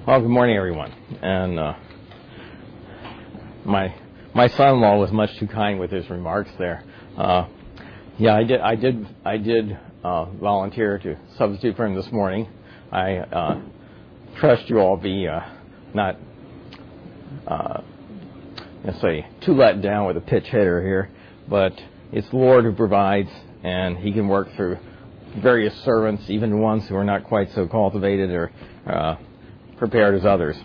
Well, good morning, everyone. And my son-in-law was much too kind with his remarks there. I did volunteer to substitute for him this morning. I trust you all be not necessarily too let down with a pitch hitter here, but it's the Lord who provides, and He can work through various servants, even ones who are not quite so cultivated or prepared as others.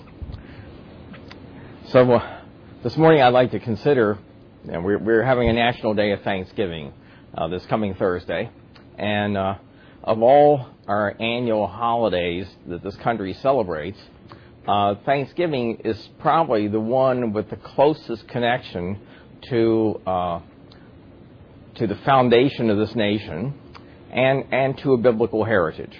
So this morning I'd like to consider, and we're having a National Day of Thanksgiving this coming Thursday, and of all our annual holidays that this country celebrates, Thanksgiving is probably the one with the closest connection to the foundation of this nation and to a biblical heritage.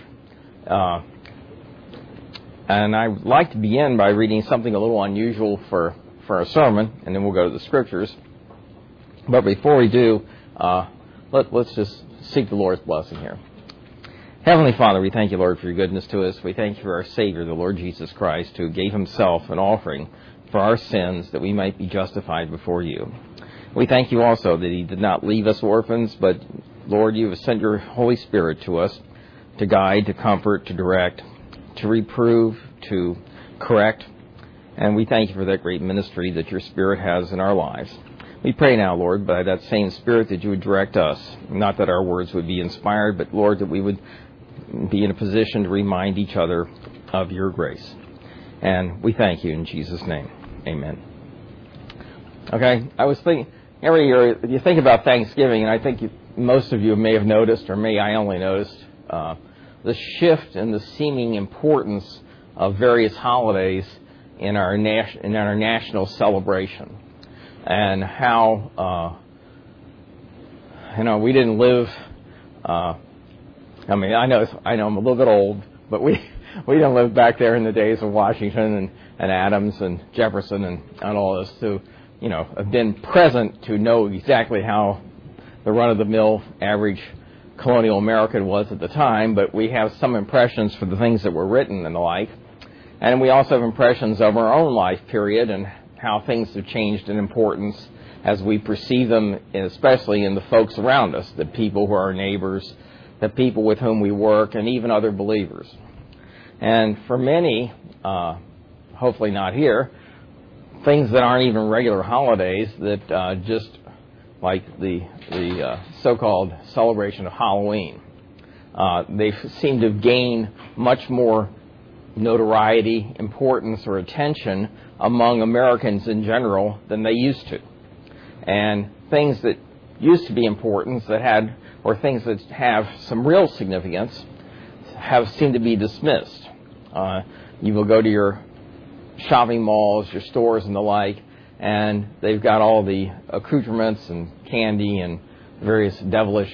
And I'd like to begin by reading something a little unusual for a sermon, and then we'll go to the scriptures. But before we do, let's just seek the Lord's blessing here. Heavenly Father, we thank you, Lord, for your goodness to us. We thank you for our Savior, the Lord Jesus Christ, who gave himself an offering for our sins that we might be justified before you. We thank you also that he did not leave us orphans, but, Lord, you have sent your Holy Spirit to us to guide, to comfort, to direct, to reprove, to correct. And we thank you for that great ministry that your Spirit has in our lives. We pray now, Lord, by that same Spirit that you would direct us, not that our words would be inspired, but, Lord, that we would be in a position to remind each other of your grace. And we thank you in Jesus' name. Amen. Okay, I was thinking, every year you think about Thanksgiving, and I think most of you may have noticed, or may I only noticed, the shift in the seeming importance of various holidays in our national celebration, and how we didn't live. I know I'm a little bit old, but we didn't live back there in the days of Washington and Adams and Jefferson and all this to have been present to know exactly how the run-of-the-mill average colonial American was at the time, but we have some impressions for the things that were written and the like. And we also have impressions of our own life period and how things have changed in importance as we perceive them, especially in the folks around us, the people who are our neighbors, the people with whom we work, and even other believers. And for many, hopefully not here, things that aren't even regular holidays, that just like the so-called celebration of Halloween. They seem to have gained much more notoriety, importance, or attention among Americans in general than they used to. And things that used to be important, or things that have some real significance, have seemed to be dismissed. You will go to your shopping malls, your stores, and the like, and they've got all the accoutrements and candy and various devilish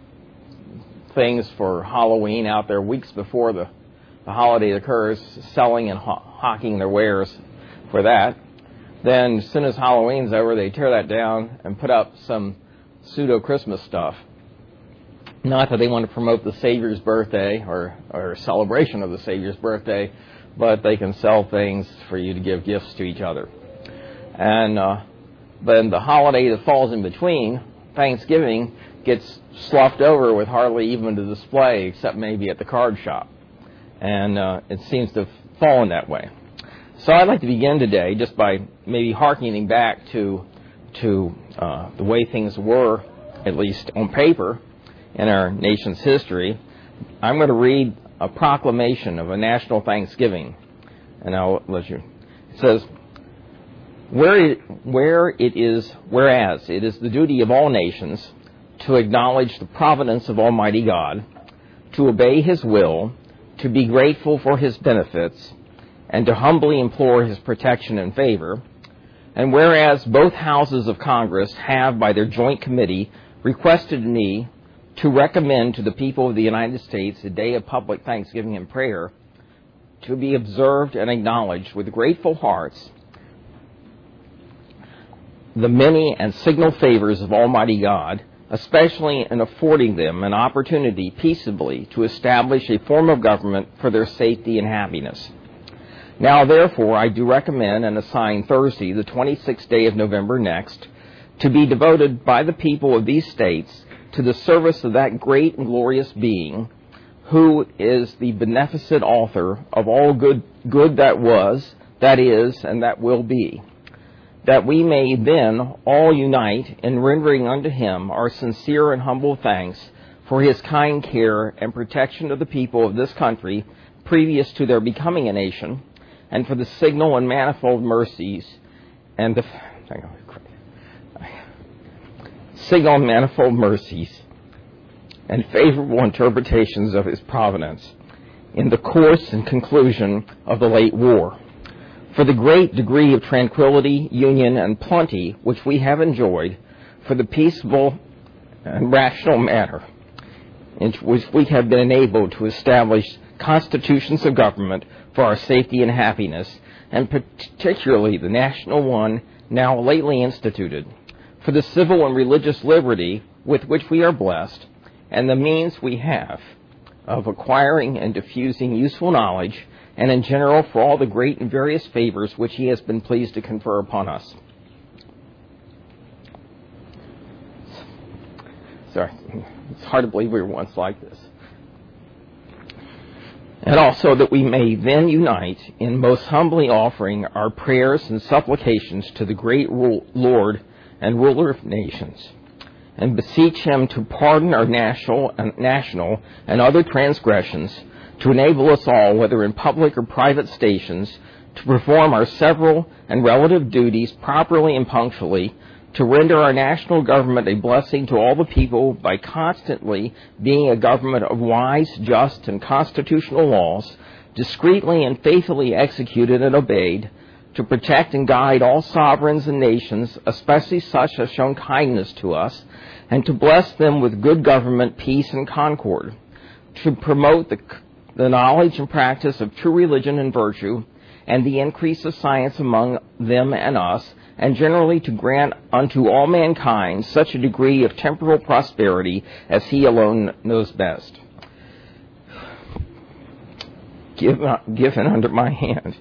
things for Halloween out there weeks before the holiday occurs, selling and hawking their wares for that. Then as soon as Halloween's over, they tear that down and put up some pseudo-Christmas stuff. Not that they want to promote the Savior's birthday or celebration of the Savior's birthday, but they can sell things for you to give gifts to each other. And then the holiday that falls in between, Thanksgiving, gets sloughed over with hardly even a display, except maybe at the card shop. And it seems to have fallen that way. So I'd like to begin today just by maybe hearkening back to the way things were, at least on paper, in our nation's history. I'm going to read a proclamation of a national Thanksgiving, and I'll let you. It says, whereas it is the duty of all nations to acknowledge the providence of Almighty God, to obey His will, to be grateful for His benefits, and to humbly implore His protection and favor, and whereas both houses of Congress have, by their joint committee, requested me to recommend to the people of the United States a day of public thanksgiving and prayer to be observed and acknowledged with grateful hearts the many and signal favors of Almighty God, especially in affording them an opportunity peaceably to establish a form of government for their safety and happiness. Now, therefore, I do recommend and assign Thursday, the 26th day of November next, to be devoted by the people of these states to the service of that great and glorious being, who is the beneficent author of all good that was, that is, and that will be, that we may then all unite in rendering unto him our sincere and humble thanks for his kind care and protection of the people of this country previous to their becoming a nation, and for the signal and manifold mercies and the and favorable interpretations of his providence in the course and conclusion of the late war, for the great degree of tranquility, union, and plenty which we have enjoyed, for the peaceable and rational manner in which we have been enabled to establish constitutions of government for our safety and happiness, and particularly the national one now lately instituted, for the civil and religious liberty with which we are blessed, and the means we have of acquiring and diffusing useful knowledge, and in general for all the great and various favors which he has been pleased to confer upon us. Sorry, it's hard to believe we were once like this. And also that we may then unite in most humbly offering our prayers and supplications to the great Lord and ruler of nations, and beseech him to pardon our national and other transgressions, to enable us all, whether in public or private stations, to perform our several and relative duties properly and punctually, to render our national government a blessing to all the people by constantly being a government of wise, just, and constitutional laws, discreetly and faithfully executed and obeyed, to protect and guide all sovereigns and nations, especially such as shown kindness to us, and to bless them with good government, peace, and concord, to promote the knowledge and practice of true religion and virtue, and the increase of science among them and us, and generally to grant unto all mankind such a degree of temporal prosperity as he alone knows best. Given under my hand.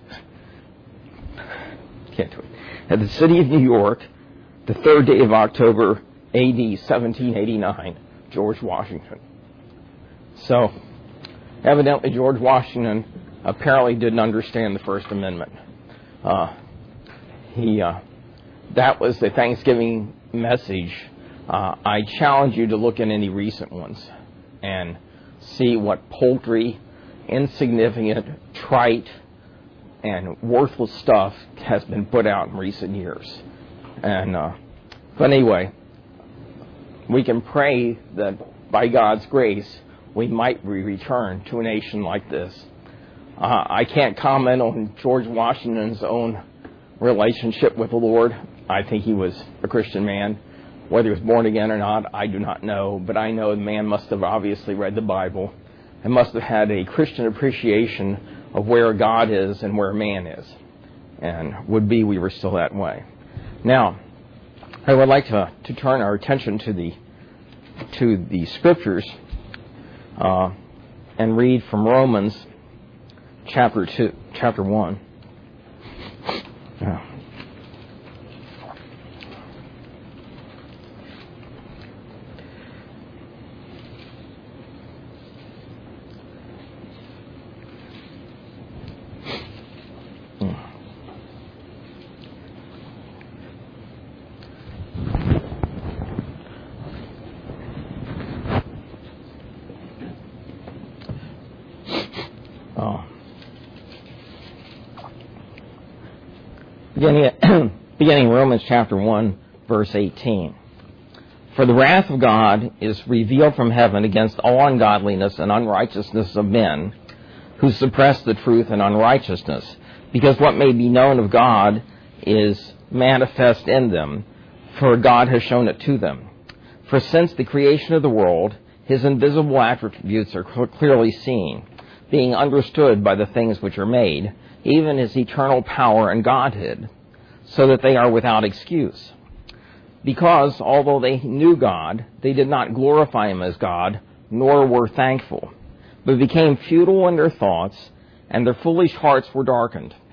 Can't do it. At the city of New York, the 3rd day of October, A.D. 1789, George Washington. So, evidently George Washington apparently didn't understand the First Amendment. That was the Thanksgiving message. I challenge you to look at any recent ones and see what paltry, insignificant, trite, and worthless stuff has been put out in recent years. But anyway, we can pray that by God's grace we might return to a nation like this. I can't comment on George Washington's own relationship with the Lord. I think he was a Christian man. Whether he was born again or not, I do not know. But I know the man must have obviously read the Bible and must have had a Christian appreciation of where God is and where man is. And would be we were still that way. Now, I would like to turn our attention to the Scriptures and read from Romans chapter 1. Beginning Romans chapter 1, verse 18. For the wrath of God is revealed from heaven against all ungodliness and unrighteousness of men, who suppress the truth in unrighteousness, because what may be known of God is manifest in them, for God has shown it to them. For since the creation of the world, his invisible attributes are clearly seen, being understood by the things which are made, even his eternal power and Godhead, so that they are without excuse. Because, although they knew God, they did not glorify him as God, nor were thankful, but became futile in their thoughts, and their foolish hearts were darkened.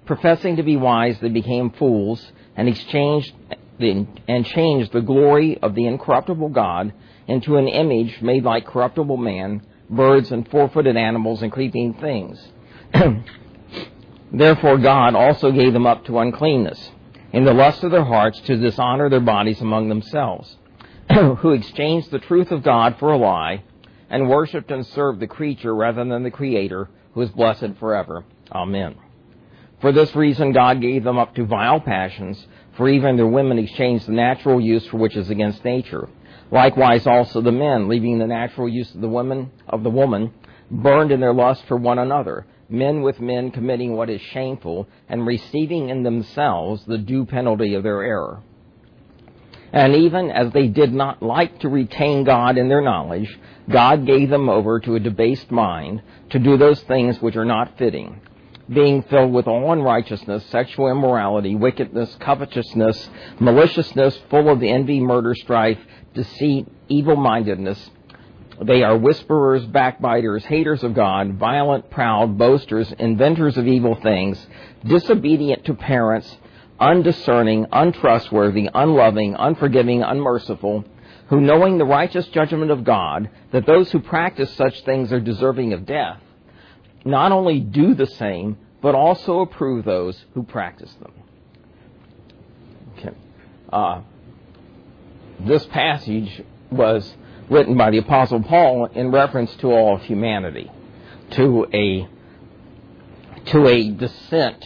Professing to be wise, they became fools and changed the glory of the incorruptible God into an image made like corruptible man, birds and four-footed animals and creeping things. Therefore God also gave them up to uncleanness, in the lust of their hearts, to dishonor their bodies among themselves, who exchanged the truth of God for a lie, and worshipped and served the creature rather than the Creator, who is blessed forever. Amen. For this reason God gave them up to vile passions, for even their women exchanged the natural use for which is against nature. Likewise also the men, leaving the natural use of the woman, burned in their lust for one another, men with men committing what is shameful, and receiving in themselves the due penalty of their error. And even as they did not like to retain God in their knowledge, God gave them over to a debased mind to do those things which are not fitting, being filled with all unrighteousness, sexual immorality, wickedness, covetousness, maliciousness, full of envy, murder, strife, deceit, evil-mindedness. They are whisperers, backbiters, haters of God, violent, proud, boasters, inventors of evil things, disobedient to parents, undiscerning, untrustworthy, unloving, unforgiving, unmerciful, who, knowing the righteous judgment of God, that those who practice such things are deserving of death, not only do the same, but also approve those who practice them. Okay. This passage was written by the Apostle Paul in reference to all of humanity, to a descent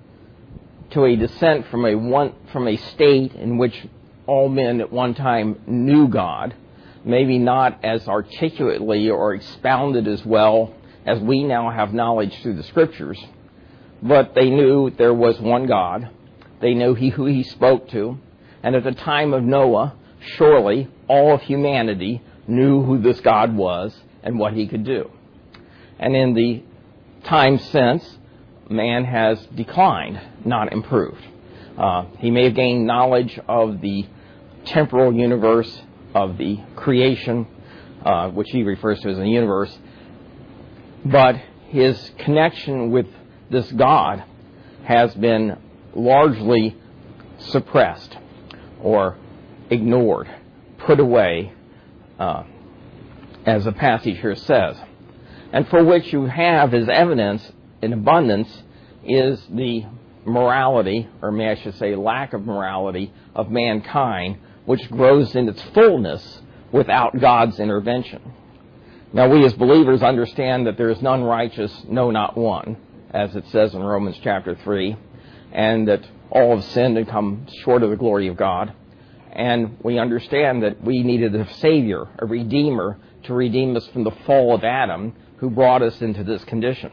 from a state in which all men at one time knew God, maybe not as articulately or expounded as well as we now have knowledge through the Scriptures, but they knew there was one God. They knew who he spoke to, and at the time of Noah, surely all of humanity knew who this God was and what he could do. And in the time since, man has declined, not improved. He may have gained knowledge of the temporal universe, of the creation, which he refers to as a universe, but his connection with this God has been largely suppressed or ignored, put away, as the passage here says. And for which you have as evidence in abundance is the morality, or may I should say lack of morality, of mankind, which grows in its fullness without God's intervention. Now we as believers understand that there is none righteous, no, not one, as it says in Romans chapter 3, and that all have sinned and come short of the glory of God. And we understand that we needed a Savior, a Redeemer, to redeem us from the fall of Adam, who brought us into this condition.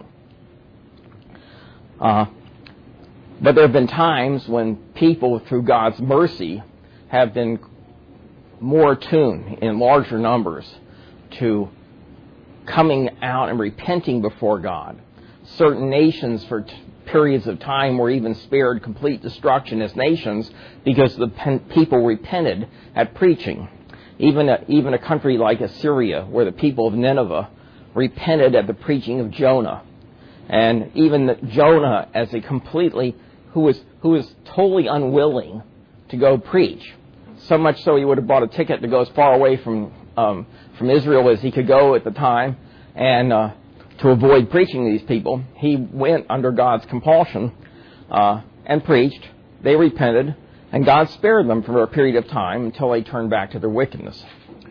But there have been times when people, through God's mercy, have been more attuned in larger numbers to coming out and repenting before God. Certain nations for periods of time were even spared complete destruction as nations because the people repented at preaching. Even a country like Assyria, where the people of Nineveh repented at the preaching of Jonah. And even Jonah, as a completely, who was totally unwilling to go preach. So much so he would have bought a ticket to go as far away from Israel as he could go at the time, and to avoid preaching to these people, he went under God's compulsion and preached. They repented, and God spared them for a period of time until they turned back to their wickedness.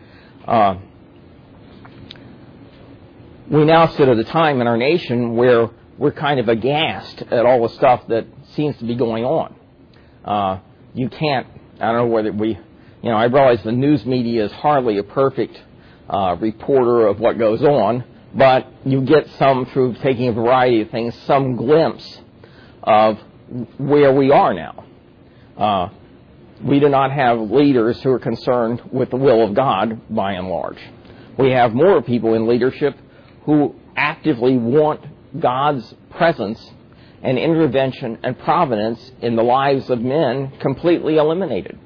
We now sit at a time in our nation where we're kind of aghast at all the stuff that seems to be going on. You can't, I don't know whether I realize the news media is hardly a perfect reporter of what goes on, but you get some, through taking a variety of things, some glimpse of where we are now. We do not have leaders who are concerned with the will of God, by and large. We have more people in leadership who actively want God's presence and intervention and providence in the lives of men completely eliminated.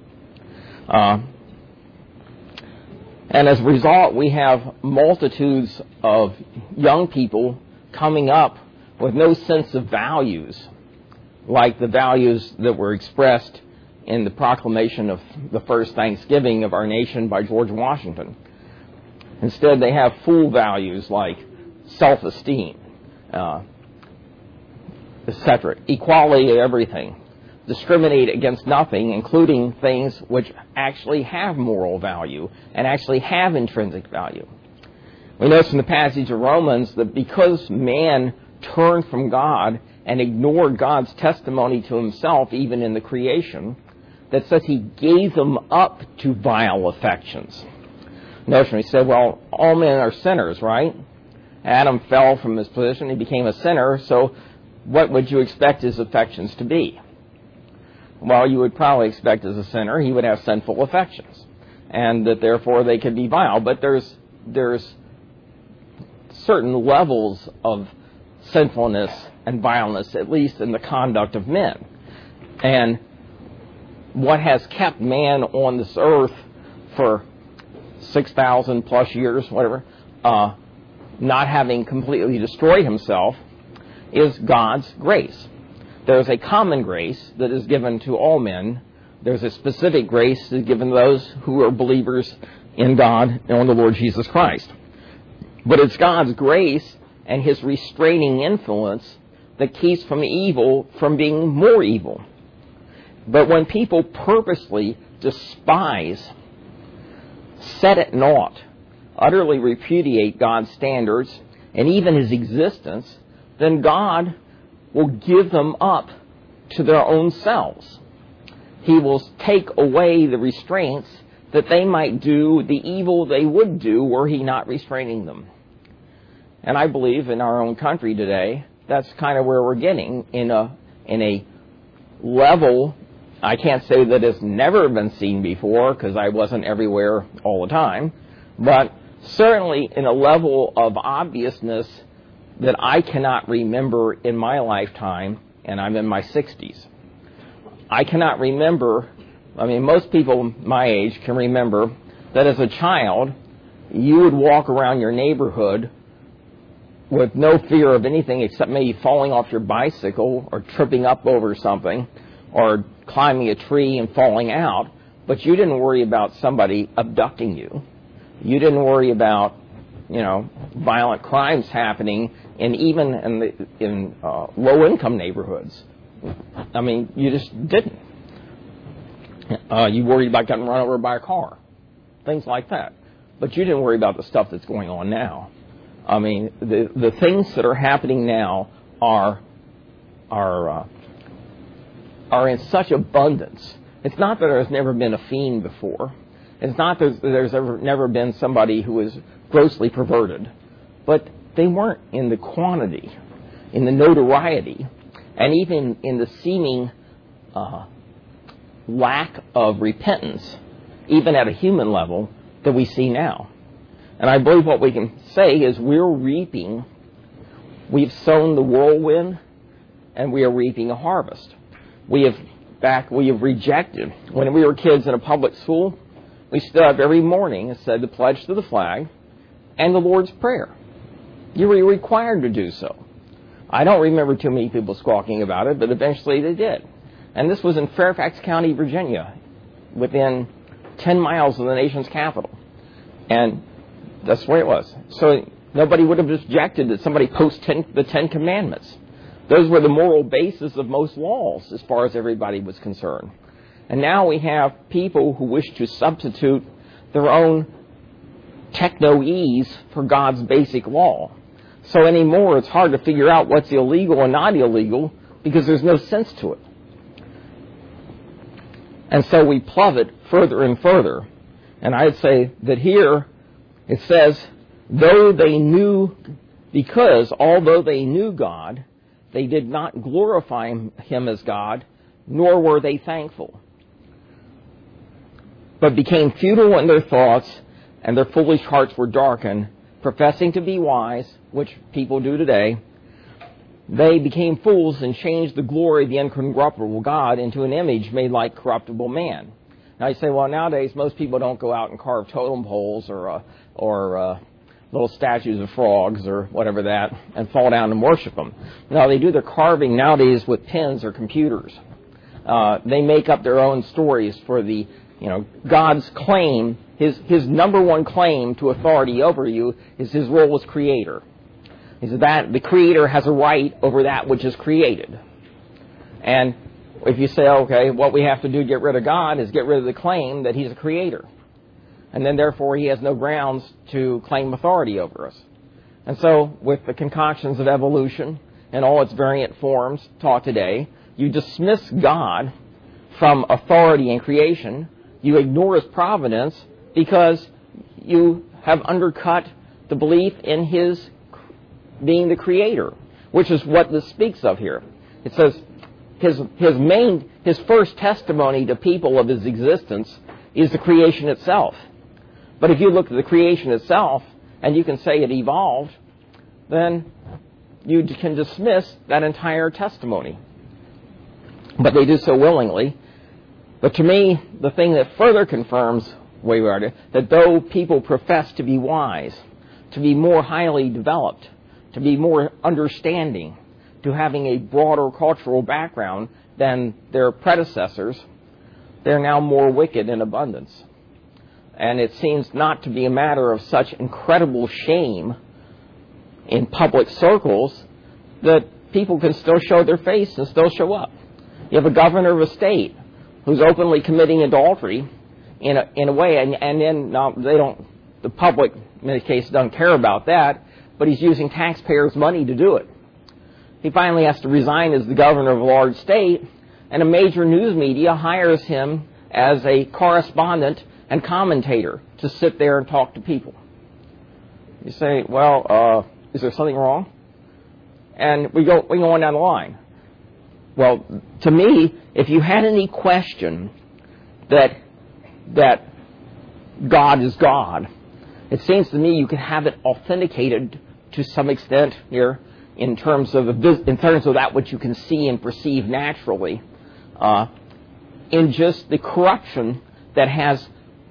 And as a result, we have multitudes of young people coming up with no sense of values, like the values that were expressed in the proclamation of the first Thanksgiving of our nation by George Washington. Instead, they have fool values like self-esteem, etc., equality of everything, discriminate against nothing, including things which actually have moral value and actually have intrinsic value. We notice in the passage of Romans that because man turned from God and ignored God's testimony to himself, even in the creation, that says he gave them up to vile affections. Notice when he said, well, all men are sinners, right? Adam fell from his position, he became a sinner, so what would you expect his affections to be? Well, you would probably expect as a sinner he would have sinful affections, and that therefore they could be vile. But there's certain levels of sinfulness and vileness, at least in the conduct of men. And what has kept man on this earth for 6,000 plus years, whatever, not having completely destroyed himself, is God's grace. There's a common grace that is given to all men. There's a specific grace that is given to those who are believers in God and on the Lord Jesus Christ. But it's God's grace and his restraining influence that keeps from evil from being more evil. But when people purposely despise, set at naught, utterly repudiate God's standards and even his existence, then God will give them up to their own selves. He will take away the restraints that they might do the evil they would do were he not restraining them. And I believe in our own country today, that's kind of where we're getting in a level, I can't say that it's never been seen before because I wasn't everywhere all the time, but certainly in a level of obviousness that I cannot remember in my lifetime, and I'm in my 60s. I cannot remember, most people my age can remember that as a child, you would walk around your neighborhood with no fear of anything except maybe falling off your bicycle or tripping up over something or climbing a tree and falling out, but you didn't worry about somebody abducting you. You didn't worry about, violent crimes happening in low-income neighborhoods. You just didn't. You worried about getting run over by a car, things like that. But you didn't worry about the stuff that's going on now. The things that are happening now are in such abundance. It's not that there's never been a fiend before. It's not that there's never been somebody who was grossly perverted. But they weren't in the quantity, in the notoriety, and even in the seeming lack of repentance, even at a human level, that we see now. And I believe what we can say is we're reaping. We've sown the whirlwind, and we are reaping a harvest. We have rejected. When we were kids in a public school, we stood up every morning and said the pledge to the flag and the Lord's Prayer. You were required to do so. I don't remember too many people squawking about it, but eventually they did. And this was in Fairfax County, Virginia, within 10 miles of the nation's capital. And that's the way it was. So nobody would have objected that somebody post the 10 Commandments. Those were the moral basis of most laws as far as everybody was concerned. And now we have people who wish to substitute their own techno-ease for God's basic law. So anymore, it's hard to figure out what's illegal and not illegal because there's no sense to it. And so we plummet further and further. And I'd say that here it says, although they knew God, they did not glorify him as God, nor were they thankful, but became futile in their thoughts, and their foolish hearts were darkened. Professing to be wise, which people do today, they became fools and changed the glory of the incorruptible God into an image made like corruptible man. Now you say, well, nowadays most people don't go out and carve totem poles or little statues of frogs or whatever that and fall down and worship them. No, they do their carving nowadays with pens or computers. They make up their own stories for the, God's claim, his number one claim to authority over you is his role as creator. He said that the creator has a right over that which is created. And if you say, okay, what we have to do to get rid of God is get rid of the claim that he's a creator. And then, therefore, he has no grounds to claim authority over us. And so, with the concoctions of evolution and all its variant forms taught today, you dismiss God from authority in creation. You ignore his providence because you have undercut the belief in his being the creator, which is what this speaks of here. It says his first testimony to people of his existence is the creation itself. But if you look at the creation itself and you can say it evolved, then you can dismiss that entire testimony. But they do so willingly. But to me, the thing that further confirms where we are, that though people profess to be wise, to be more highly developed, to be more understanding, to having a broader cultural background than their predecessors, they're now more wicked in abundance. And it seems not to be a matter of such incredible shame in public circles that people can still show their face and still show up. You have a governor of a state who's openly committing adultery in a way, and then now the public in this case doesn't care about that, but he's using taxpayers' money to do it. He finally has to resign as the governor of a large state, and a major news media hires him as a correspondent and commentator to sit there and talk to people. You say, well, is there something wrong? And we go on down the line. Well, to me, if you had any question that God is God, it seems to me you could have it authenticated to some extent here in terms of that which you can see and perceive naturally, in just the corruption that has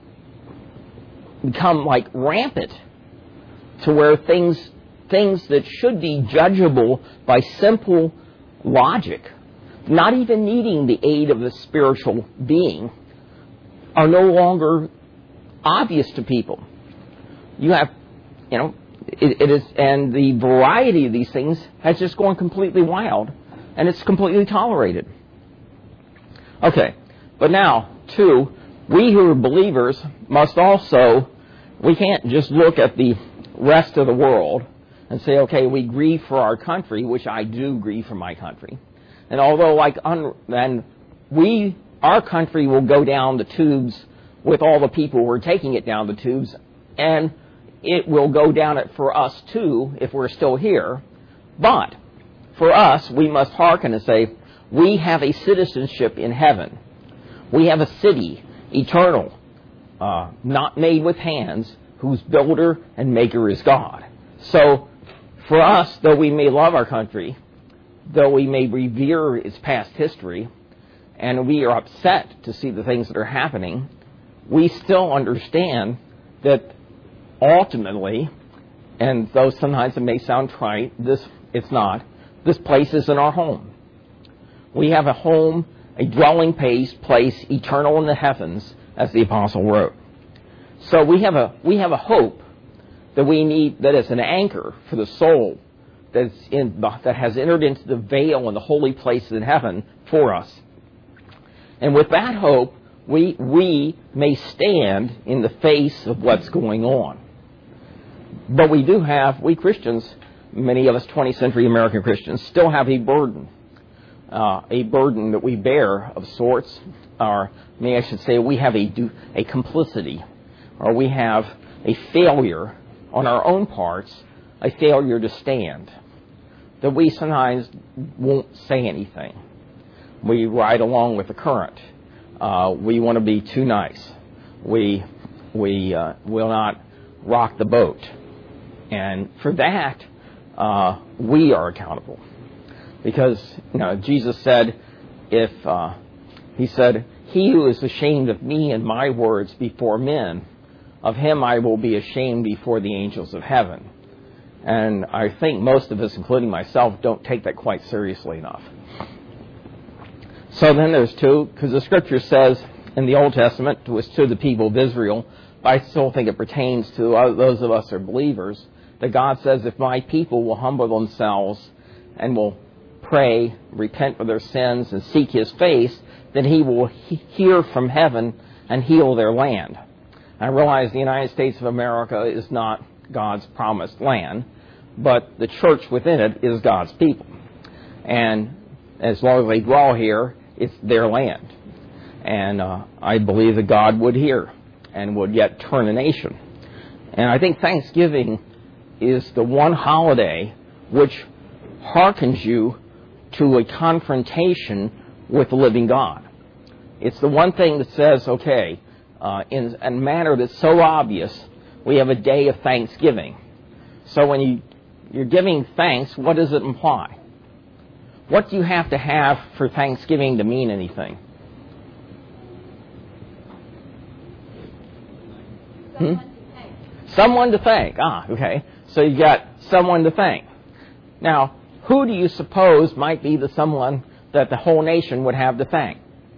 become like rampant, to where things that should be judgeable by simple logic, not even needing the aid of the spiritual being, are no longer obvious to people. You have, it is, and the variety of these things has just gone completely wild, and it's completely tolerated. Okay, but now, too, we who are believers must also, we can't just look at the rest of the world and say, okay, we grieve for our country, which I do grieve for my country. And although our country will go down the tubes with all the people who are taking it down the tubes, and it will go down it for us too if we're still here. But for us, we must hearken and say, we have a citizenship in heaven. We have a city, eternal, not made with hands, whose builder and maker is God. So for us, though we may love our country, though we may revere its past history, and we are upset to see the things that are happening, we still understand that ultimately, and though sometimes it may sound trite, it's not, this place isn't our home. We have a home, a dwelling place eternal in the heavens, as the apostle wrote. So we have a hope that we need, that is an anchor for the soul that has entered into the veil and the holy places in heaven for us. And with that hope, we may stand in the face of what's going on. But we Christians, many of us 20th century American Christians, still have a burden that we bear of sorts, or maybe I should say we have a complicity, or we have a failure on our own parts, a failure to stand, that we sometimes won't say anything. We ride along with the current. We want to be too nice. We will not rock the boat. And for that, we are accountable. Because, Jesus said, He said, he who is ashamed of me and my words before men, of him I will be ashamed before the angels of heaven. And I think most of us, including myself, don't take that quite seriously enough. So then there's two, because the Scripture says in the Old Testament, it was to the people of Israel, but I still think it pertains to those of us who are believers, that God says, if my people will humble themselves and will pray, repent for their sins, and seek his face, then he will hear from heaven and heal their land. I realize the United States of America is not God's promised land, but the church within it is God's people. And as long as they dwell here, it's their land. And I believe that God would hear and would yet turn a nation. And I think Thanksgiving is the one holiday which hearkens you to a confrontation with the living God. It's the one thing that says, okay, in a manner that's so obvious, we have a day of thanksgiving. So when you're giving thanks, what does it imply? What do you have to have for Thanksgiving to mean anything? Someone to thank. Okay. So you got someone to thank. Now, who do you suppose might be the someone that the whole nation would have to thank?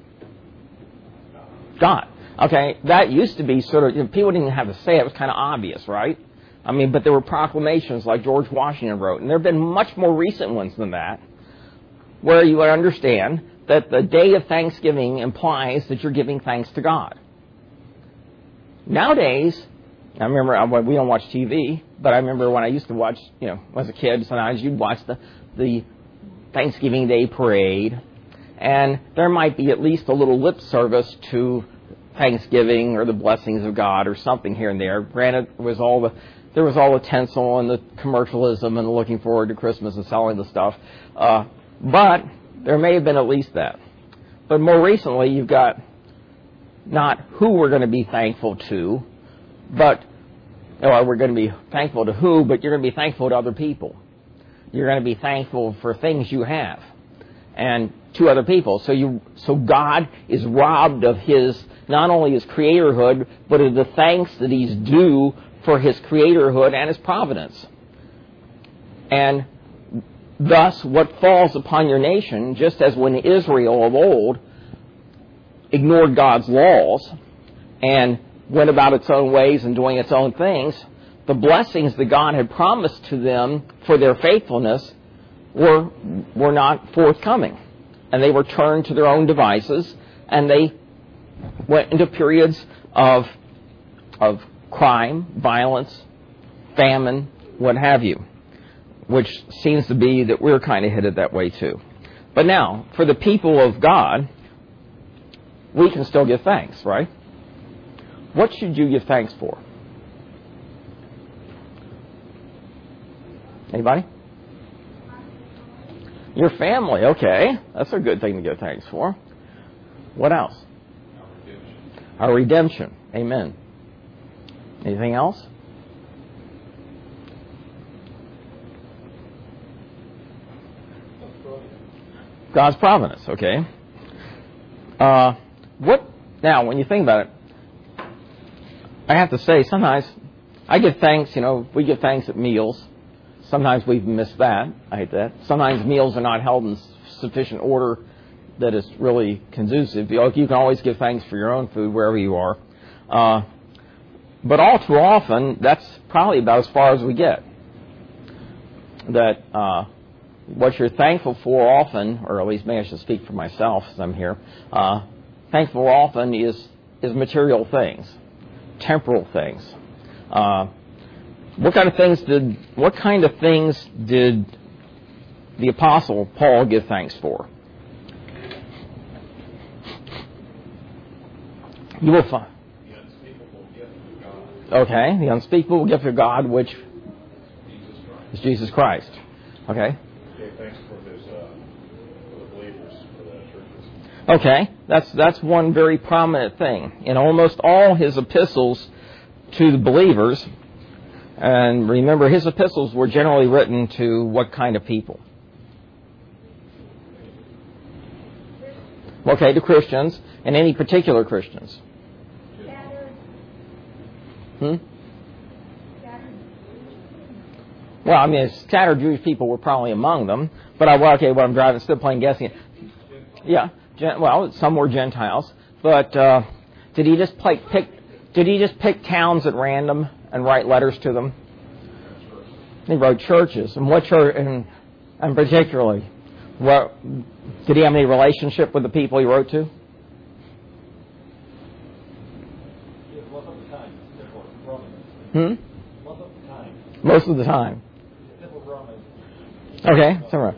God. Okay, that used to be sort of, people didn't even have to say it. It was kind of obvious, right? I mean, but there were proclamations like George Washington wrote, and there have been much more recent ones than that, where you would understand that the day of Thanksgiving implies that you're giving thanks to God. Nowadays, I remember, we don't watch TV, but I remember when I used to watch, as a kid, sometimes you'd watch the Thanksgiving Day parade, and there might be at least a little lip service to Thanksgiving or the blessings of God or something here and there. Granted, there was all the tinsel and the commercialism and the looking forward to Christmas and selling the stuff. But there may have been at least that. But more recently, you've got not who we're going to be thankful to, but we're going to be thankful to who, but you're going to be thankful to other people. You're going to be thankful for things you have and to other people. So God is robbed of not only his creatorhood, but of the thanks that he's due for his creatorhood and his providence. And thus, what falls upon your nation, just as when Israel of old ignored God's laws and went about its own ways and doing its own things, the blessings that God had promised to them for their faithfulness were not forthcoming. And they were turned to their own devices, and they went into periods of crime, violence, famine, what have you, which seems to be that we're kind of headed that way too. But now, for the people of God, we can still give thanks, right? What should you give thanks for? Anybody? Your family, okay. That's a good thing to give thanks for. What else? Our redemption. Amen. Anything else? God's providence, okay. Now, when you think about it, I have to say, sometimes I give thanks, we give thanks at meals. Sometimes we've missed that. I hate that. Sometimes meals are not held in sufficient order that is really conducive. You can always give thanks for your own food wherever you are. But all too often, that's probably about as far as we get. That what you're thankful for often, or at least maybe I should speak for myself as I'm here, thankful often is material things, temporal things. What kind of things did the Apostle Paul give thanks for? You will find the unspeakable gift of God. Okay, the unspeakable gift of God, which is Jesus Christ. Okay. Gave thanks for the believers, for the churches. Okay, that's one very prominent thing in almost all his epistles to the believers. And remember, his epistles were generally written to what kind of people? Okay, to Christians, and any particular Christians. Well, I mean, scattered Jewish people were probably among them. But what I'm driving, still playing guessing. Yeah, some were Gentiles. But did he just pick towns at random and write letters to them? He wrote churches. And what church, and particularly, did he have any relationship with the people he wrote to? Most of the time. Okay.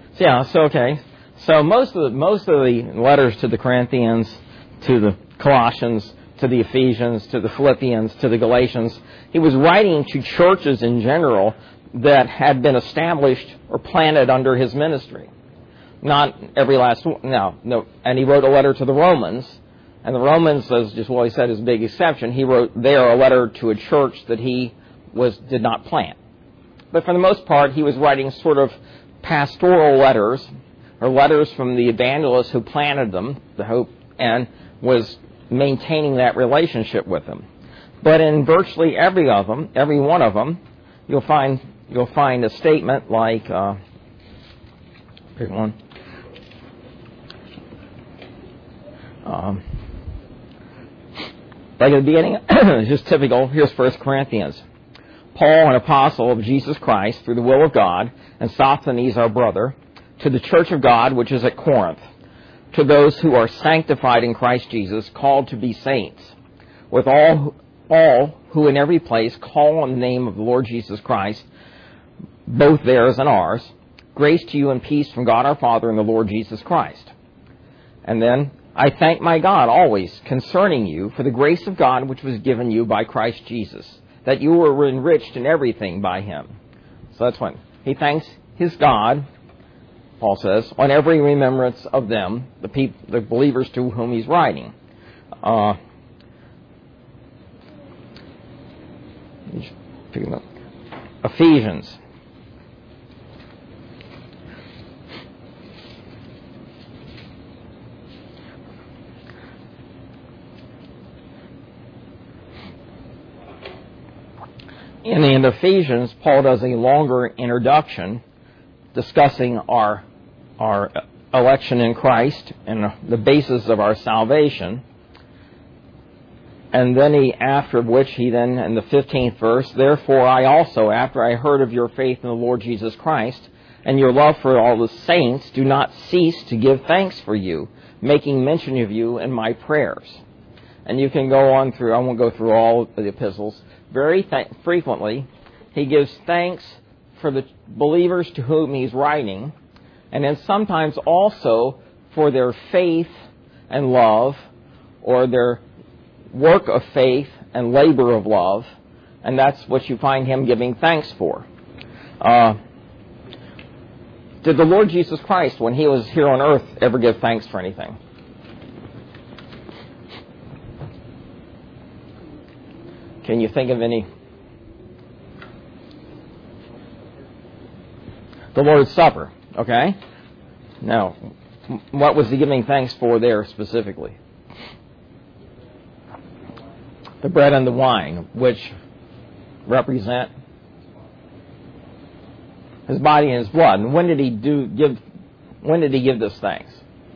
So most of the letters to the Corinthians, to the Colossians, to the Ephesians, to the Philippians, to the Galatians, he was writing to churches in general that had been established or planted under his ministry. Not every last one. No. And he wrote a letter to the Romans. And the Romans, as just what he said, is a big exception. He wrote there a letter to a church that he did not plant. But for the most part, he was writing sort of pastoral letters, or letters from the evangelists who planted them, the hope, and was maintaining that relationship with them. But in virtually every one of them, you'll find a statement like, pick one. Like at the beginning, it's just typical. Here's 1 Corinthians. Paul, an apostle of Jesus Christ, through the will of God, and Sosthenes, our brother, to the church of God which is at Corinth, to those who are sanctified in Christ Jesus, called to be saints, with all who in every place call on the name of the Lord Jesus Christ, both theirs and ours, grace to you and peace from God our Father and the Lord Jesus Christ. And then, I thank my God always concerning you for the grace of God which was given you by Christ Jesus, that you were enriched in everything by him. So that's when he thanks his God, Paul says, on every remembrance of them, the believers to whom he's writing. Ephesians. In the end of Ephesians, Paul does a longer introduction discussing our election in Christ and the basis of our salvation. And then after which he then, in the 15th verse, therefore I also, after I heard of your faith in the Lord Jesus Christ and your love for all the saints, do not cease to give thanks for you, making mention of you in my prayers. And you can go on through, I won't go through all the epistles. Very frequently, he gives thanks for the believers to whom he's writing, and then sometimes also for their faith and love, or their work of faith and labor of love, and that's what you find him giving thanks for. Did the Lord Jesus Christ, when he was here on earth, ever give thanks for anything? Can you think of any? The Lord's Supper, okay? Now, what was he giving thanks for there specifically? The bread and the wine, which represent his body and his blood. And when did he give this thanks?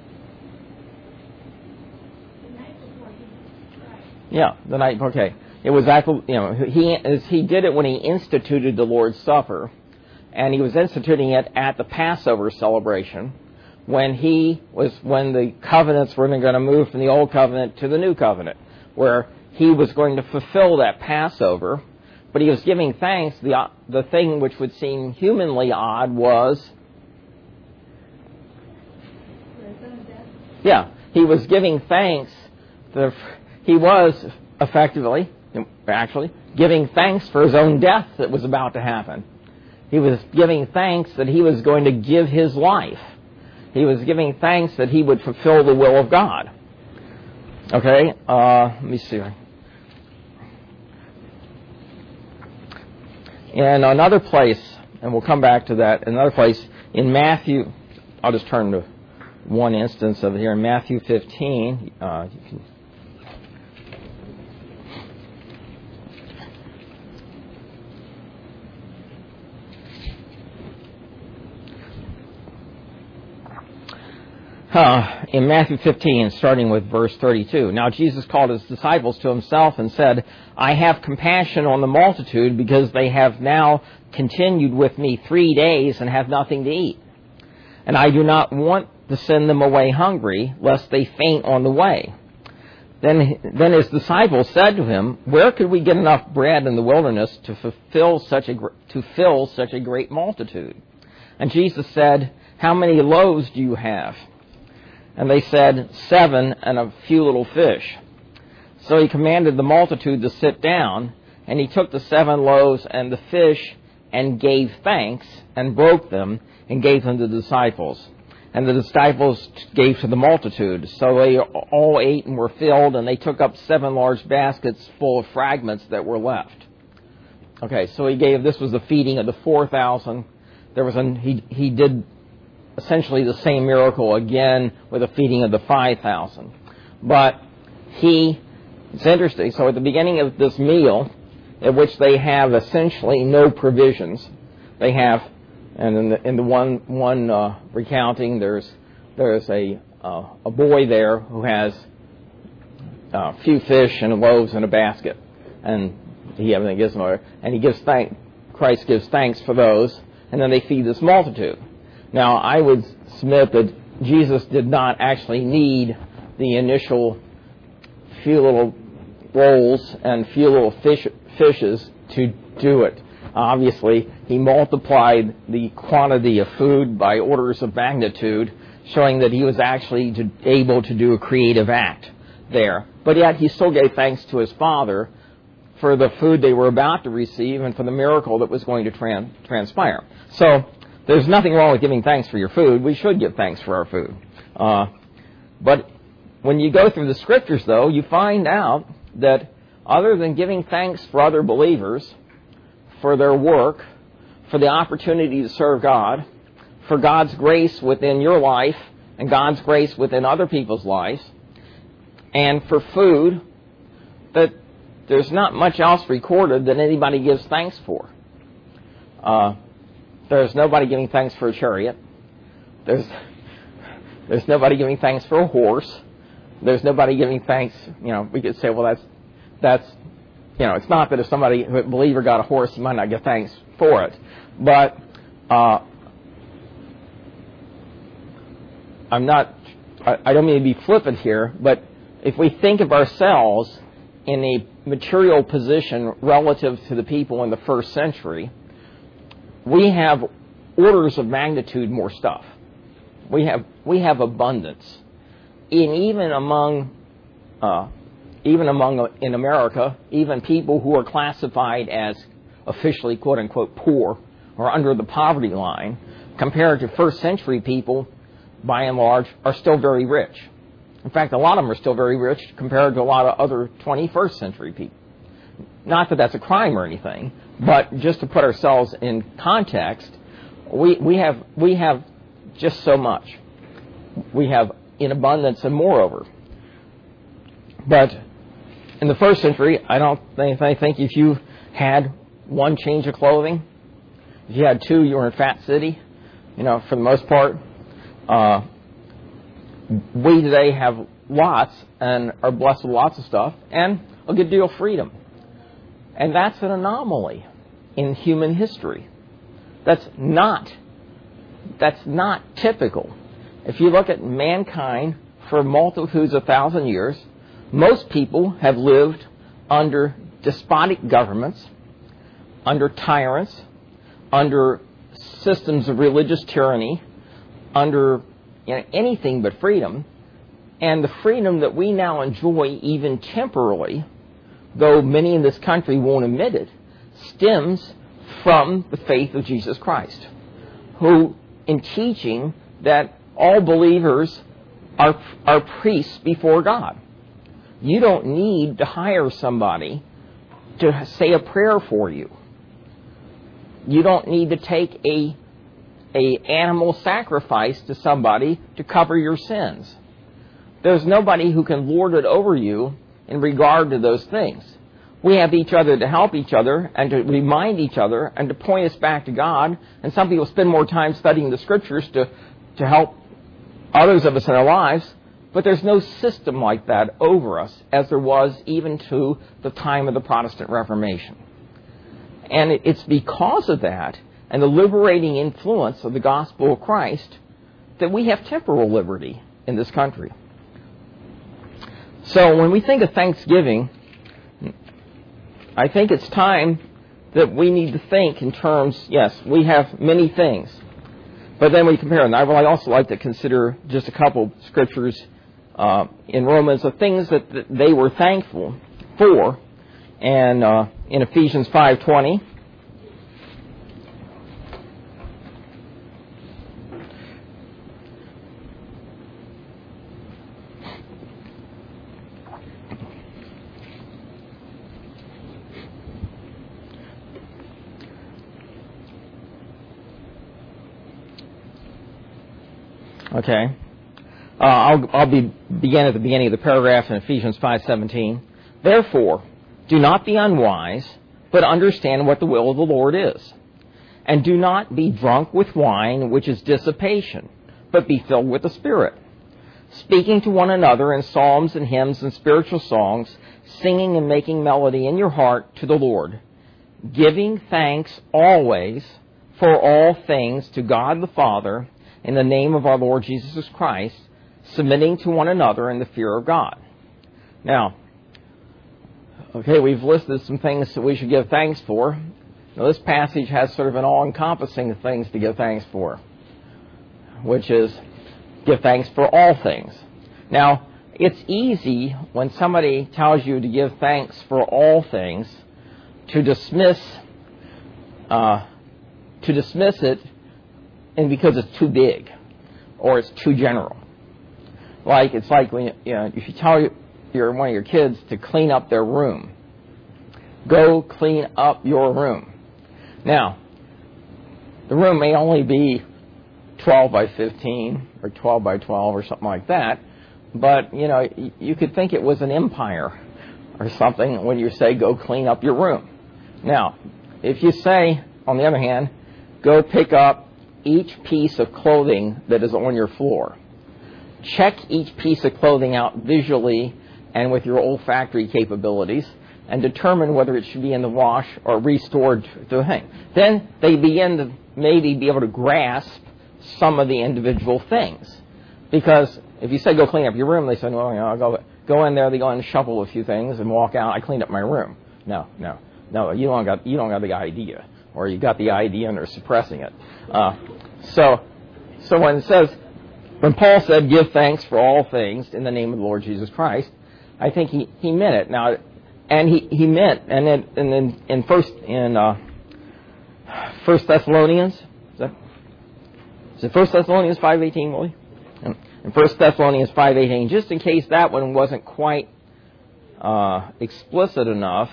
Yeah, the night. Okay, it was he did it when he instituted the Lord's Supper, and he was instituting it at the Passover celebration when the covenants were going to move from the old covenant to the new covenant, where he was going to fulfill that Passover, but he was giving thanks. The thing which would seem humanly odd was, he was giving thanks. He was effectively, actually, giving thanks for his own death that was about to happen. He was giving thanks that he was going to give his life. He was giving thanks that he would fulfill the will of God. Okay, let me see. In another place, and we'll come back to that, another place in Matthew, I'll just turn to one instance of it here in Matthew 15. in Matthew 15, starting with verse 32. Now Jesus called his disciples to himself and said, I have compassion on the multitude because they have now continued with me 3 days and have nothing to eat. And I do not want to send them away hungry, lest they faint on the way. Then his disciples said to him, where could we get enough bread in the wilderness to fill such a great multitude? And Jesus said, how many loaves do you have? And they said, 7 and a few little fish. So he commanded the multitude to sit down, and he took the 7 loaves and the fish and gave thanks and broke them and gave them to the disciples. And the disciples gave to the multitude. So they all ate and were filled, and they took up 7 large baskets full of fragments that were left. Okay, so this was the feeding of the 4,000. He did essentially the same miracle again with the feeding of the 5,000. But it's interesting. So at the beginning of this meal, at which they have essentially no provisions, they have, and in the one recounting, there's a boy there who has a few fish and loaves in a basket, and Christ gives thanks for those, and then they feed this multitude. Now, I would submit that Jesus did not actually need the initial few little rolls and few little fishes to do it. Obviously, he multiplied the quantity of food by orders of magnitude, showing that he was actually able to do a creative act there. But yet, he still gave thanks to his Father for the food they were about to receive and for the miracle that was going to transpire. So, there's nothing wrong with giving thanks for your food. We should give thanks for our food. But when you go through the Scriptures, though, you find out that other than giving thanks for other believers, for their work, for the opportunity to serve God, for God's grace within your life and God's grace within other people's lives, and for food, that there's not much else recorded that anybody gives thanks for. There's nobody giving thanks for a chariot. There's nobody giving thanks for a horse. There's nobody giving thanks. We could say, well, that's it's not that if a believer got a horse, he might not give thanks for it. But I don't mean to be flippant here, but if we think of ourselves in a material position relative to the people in the first century, we have orders of magnitude more stuff. We have abundance. Even among in America, even people who are classified as officially quote unquote poor or under the poverty line, compared to first century people, by and large, are still very rich. In fact, a lot of them are still very rich compared to a lot of other 21st century people. Not that that's a crime or anything, but just to put ourselves in context, we have just so much. We have in abundance and moreover. But in the first century, I think if you had one change of clothing, if you had 2, you were in a fat city. For the most part, we today have lots and are blessed with lots of stuff and a good deal of freedom. And that's an anomaly in human history. That's not typical. If you look at mankind for multitudes of 1,000 years, most people have lived under despotic governments, under tyrants, under systems of religious tyranny, under anything but freedom. And the freedom that we now enjoy, even temporarily, though many in this country won't admit it, stems from the faith of Jesus Christ, who, in teaching that all believers are priests before God. You don't need to hire somebody to say a prayer for you. You don't need to take a animal sacrifice to somebody to cover your sins. There's nobody who can lord it over you in regard to those things. We have each other to help each other and to remind each other and to point us back to God. And some people spend more time studying the Scriptures to help others of us in our lives, but there's no system like that over us as there was even to the time of the Protestant Reformation. And it's because of that and the liberating influence of the gospel of Christ that we have temporal liberty in this country. So when we think of Thanksgiving, I think it's time that we need to think in terms, yes, we have many things, but then we compare. And I would also like to consider just a couple scriptures in Romans of things that they were thankful for. And in Ephesians 5:20, okay. I'll begin at the beginning of the paragraph in Ephesians 5:17. Therefore, do not be unwise, but understand what the will of the Lord is. And do not be drunk with wine, which is dissipation, but be filled with the Spirit, speaking to one another in psalms and hymns and spiritual songs, singing and making melody in your heart to the Lord, giving thanks always for all things to God the Father in the name of our Lord Jesus Christ, submitting to one another in the fear of God. Now, okay, we've listed some things that we should give thanks for. Now, this passage has sort of an all-encompassing things to give thanks for, which is give thanks for all things. Now, it's easy when somebody tells you to give thanks for all things to dismiss it, and because it's too big or it's too general. It's like when if you tell one of your kids to clean up their room, go clean up your room. Now, the room may only be 12 by 15 or 12 by 12 or something like that, but you could think it was an empire or something when you say go clean up your room. Now, if you say, on the other hand, go pick up each piece of clothing that is on your floor, check each piece of clothing out visually and with your olfactory capabilities, and determine whether it should be in the wash or restored to hang. Then they begin to maybe be able to grasp some of the individual things. Because if you say go clean up your room, they say, well, I'll go in there, they go in and shovel a few things and walk out, I cleaned up my room. No, you don't got the idea. Or you got the idea and they're suppressing it. So when Paul said, give thanks for all things in the name of the Lord Jesus Christ, I think he meant it. Now, and he meant, and then in First Thessalonians, is it 1 Thessalonians 5:18, Willie? In 1 Thessalonians 5:18, just in case that one wasn't quite explicit enough,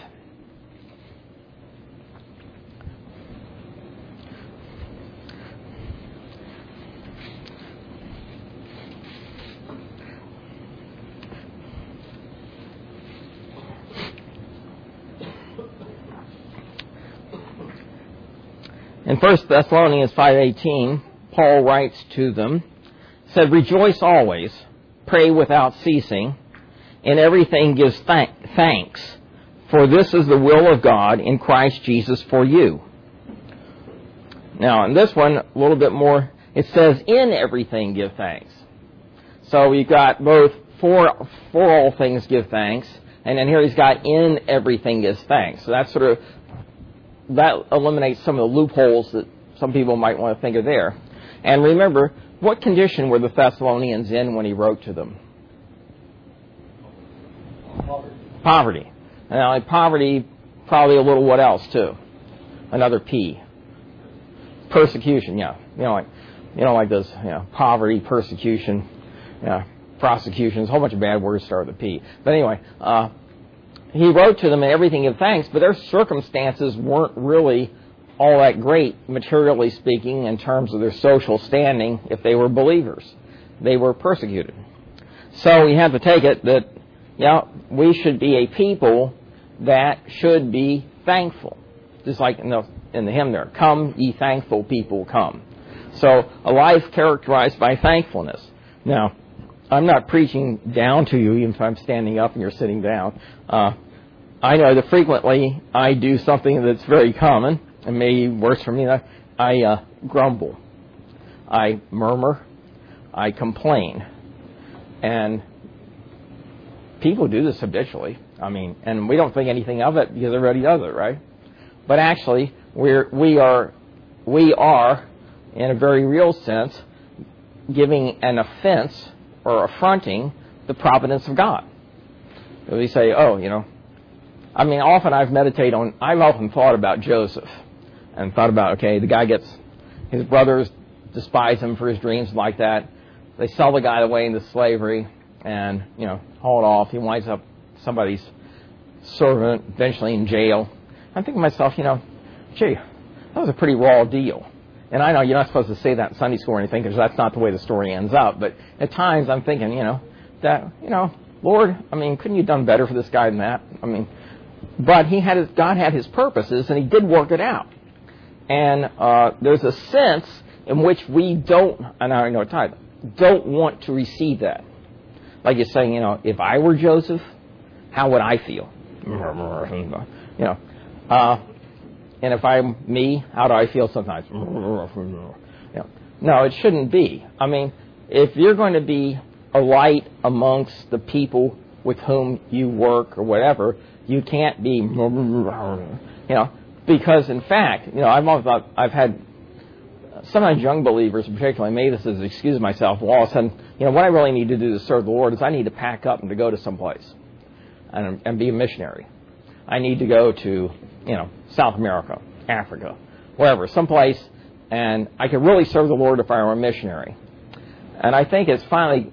in 1 Thessalonians 5:18, Paul writes to them, said, rejoice always, pray without ceasing, in everything give thanks, for this is the will of God in Christ Jesus for you. Now, in this one, a little bit more, it says, in everything give thanks. So you've got both for all things give thanks, and then here he's got in everything give thanks. So that eliminates some of the loopholes that some people might want to think of there. And remember, what condition were the Thessalonians in when he wrote to them? Poverty. Now, poverty, probably a little what else, too? Another P. Persecution, yeah. Like this, poverty, persecution, prosecutions, a whole bunch of bad words start with a P. But anyway, he wrote to them and everything give thanks, but their circumstances weren't really all that great, materially speaking, in terms of their social standing if they were believers. They were persecuted. So we have to take it that, we should be a people that should be thankful. Just like in the hymn there, come ye thankful people, come. So a life characterized by thankfulness. Now, I'm not preaching down to you, even if I'm standing up and you're sitting down. I know that frequently I do something that's very common, and maybe worse for me. I grumble, I murmur, I complain, and people do this habitually. I mean, and we don't think anything of it because everybody does it, right? But actually, we are, in a very real sense, giving an offense or affronting the providence of God. We say, often I've often thought about Joseph and thought about, okay, the guy his brothers despise him for his dreams like that. They sell the guy away into slavery and, haul it off. He winds up somebody's servant, eventually in jail. I'm thinking to myself, gee, that was a pretty raw deal. And I know you're not supposed to say that in Sunday school or anything because that's not the way the story ends up. But at times I'm thinking, Lord, couldn't you have done better for this guy than that? But God had his purposes and he did work it out. And there's a sense in which we don't want to receive that. Like you're saying, if I were Joseph, how would I feel? And if I'm me, how do I feel sometimes? No, it shouldn't be. If you're going to be a light amongst the people with whom you work or whatever, you can't be, because in fact, I've had sometimes young believers, particularly, maybe this is an excuse myself, all of a sudden, what I really need to do to serve the Lord is I need to pack up and to go to someplace and be a missionary. I need to go to, South America, Africa, wherever, someplace, and I could really serve the Lord if I were a missionary. And I think it's finally,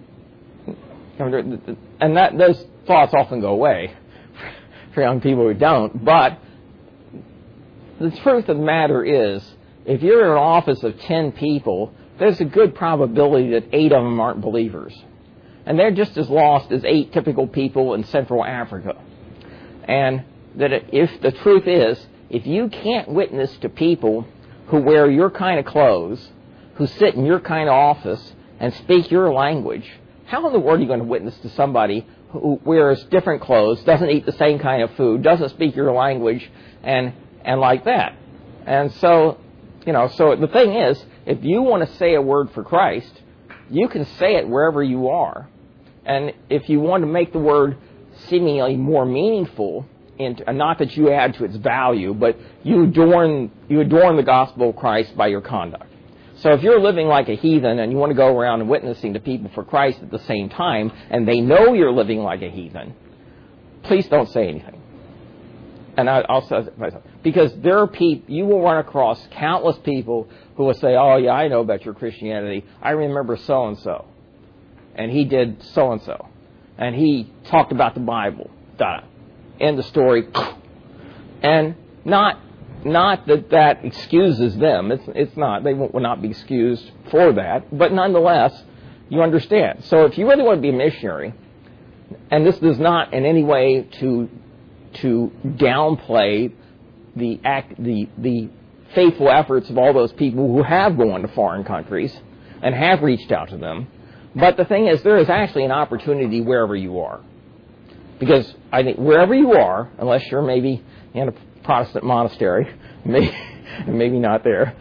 and those thoughts often go away for young people who don't, but the truth of the matter is, if you're in an office of 10 people, there's a good probability that 8 of them aren't believers. And they're just as lost as 8 typical people in Central Africa. And that if the truth is, if you can't witness to people who wear your kind of clothes, who sit in your kind of office and speak your language, how in the world are you going to witness to somebody who wears different clothes, doesn't eat the same kind of food, doesn't speak your language, and like that? And so the thing is, if you want to say a word for Christ, you can say it wherever you are. And if you want to make the word seemingly more meaningful, not that you add to its value, but you adorn the gospel of Christ by your conduct. So if you're living like a heathen and you want to go around and witnessing to people for Christ at the same time, and they know you're living like a heathen, please don't say anything. And I'll say myself, because there are people, you will run across countless people who will say, oh yeah, I know about your Christianity. I remember so-and-so. And he did so-and-so. And he talked about the Bible. End of story. And not that excuses them. It's not. They will not be excused for that. But nonetheless, you understand. So if you really want to be a missionary, and this does not in any way to downplay the faithful efforts of all those people who have gone to foreign countries and have reached out to them. But the thing is, there is actually an opportunity wherever you are. Because I think wherever you are, unless you're maybe in a Protestant monastery, maybe not there,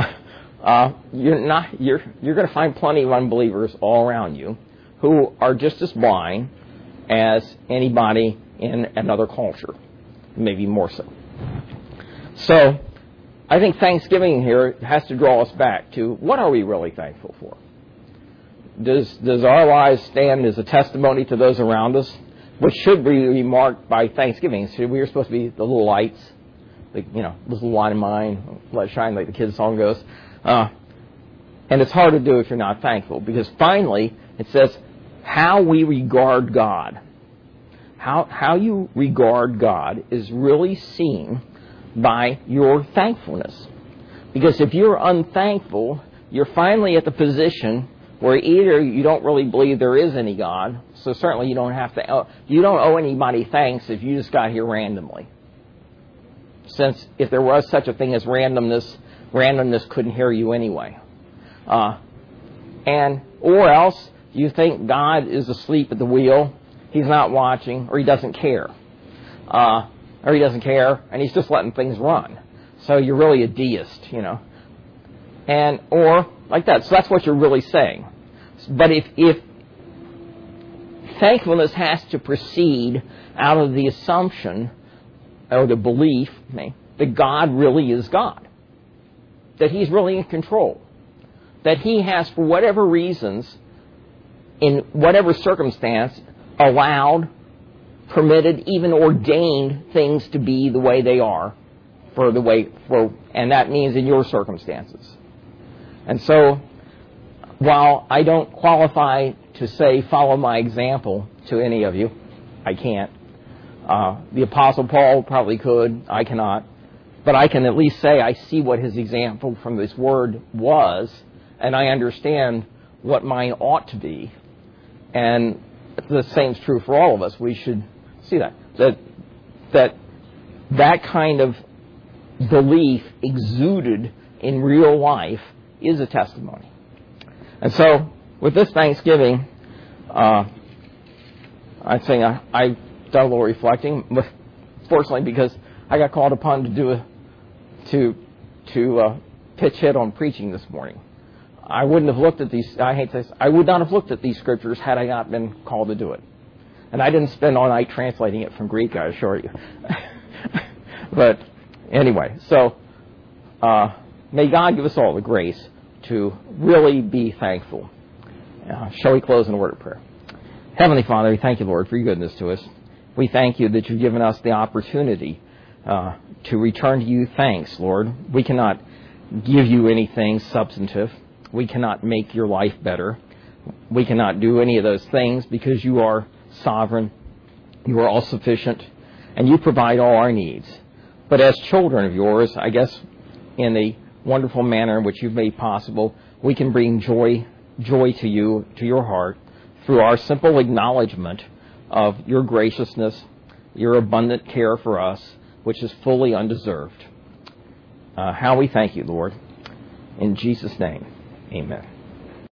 you're going to find plenty of unbelievers all around you who are just as blind as anybody in another culture, maybe more so. So I think Thanksgiving here has to draw us back to what are we really thankful for? Does our lives stand as a testimony to those around us? Which should be marked by Thanksgiving. So we are supposed to be the little lights, this little light of mine, let it shine, like the kids' song goes. And it's hard to do if you're not thankful, because finally it says how we regard God. How you regard God is really seen by your thankfulness. Because if you're unthankful, you're finally at the position where either you don't really believe there is any God, so certainly you don't owe anybody thanks if you just got here randomly. Since if there was such a thing as randomness couldn't hear you anyway. Or else You think God is asleep at the wheel, He's not watching, or He doesn't care. Or He doesn't care, and He's just letting things run. So you're really a deist, or like that. So that's what you're really saying. But if thankfulness has to proceed out of the assumption or the belief that God really is God, that He's really in control, that He has, for whatever reasons, in whatever circumstance, allowed, permitted, even ordained things to be the way they are, and that means in your circumstances. And so, while I don't qualify to say follow my example to any of you, I can't. The Apostle Paul probably could. I cannot. But I can at least say I see what his example from this word was, and I understand what mine ought to be. And the same is true for all of us. We should see that kind of belief exuded in real life is a testimony. And so, with this Thanksgiving, I'd say I've done a little reflecting, fortunately because I got called upon to pitch hit on preaching this morning. I wouldn't have looked at these. I hate this. I would not have looked at these scriptures had I not been called to do it. And I didn't spend all night translating it from Greek, I assure you. But anyway, so may God give us all the grace to really be thankful. Shall we close in a word of prayer? Heavenly Father, we thank you, Lord, for your goodness to us. We thank you that you've given us the opportunity to return to you thanks, Lord. We cannot give you anything substantive. We cannot make your life better. We cannot do any of those things because you are sovereign. You are all-sufficient, and you provide all our needs. But as children of yours, I guess in the wonderful manner in which you've made possible, we can bring joy to you, to your heart, through our simple acknowledgement of your graciousness, your abundant care for us, which is fully undeserved. How we thank you, Lord. In Jesus' name, amen.